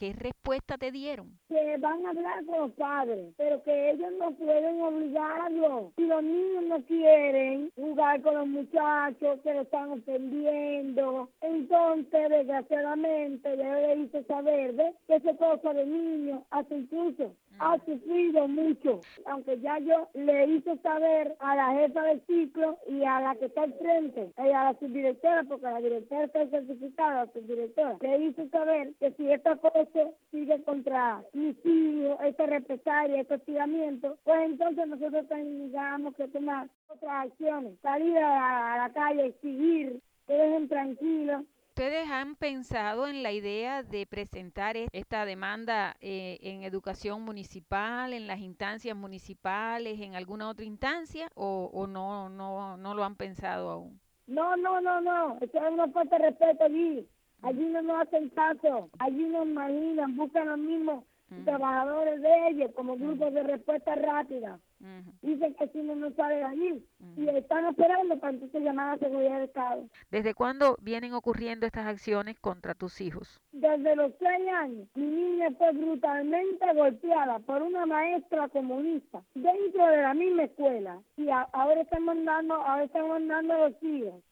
¿Qué respuesta te dieron? Que van a hablar con los padres, pero que ellos no pueden obligarlos. Si los niños no quieren jugar con los muchachos que lo están ofendiendo, entonces desgraciadamente yo le hice saber que esa cosa de niños, hasta incluso ha sufrido mucho, aunque ya yo le hice saber a la jefa del ciclo y a la que está al frente, y a la subdirectora, porque la directora está certificada, la subdirectora, le hice saber que si esta cosa sigue contra mis hijos, esta represalia, este hostigamiento, pues entonces nosotros tengamos que tomar otras acciones, salir a la calle, exigir que dejen tranquilos. ¿Ustedes han pensado en la idea de presentar esta demanda en educación municipal, en las instancias municipales, en alguna otra instancia o no lo han pensado aún? No, no, no, no, eso es una falta de respeto allí. Allí no nos hacen caso, allí nos imaginan, buscan los mismos trabajadores de ellos como grupos de respuesta rápida. Dicen que si no nos sale de allí y están esperando para entonces llamar a la seguridad del Estado. ¿Desde cuándo vienen ocurriendo estas acciones contra tus hijos? Desde los 6 años, mi niña fue brutalmente golpeada por una maestra comunista dentro de la misma escuela y ahora están mandando a los hijos.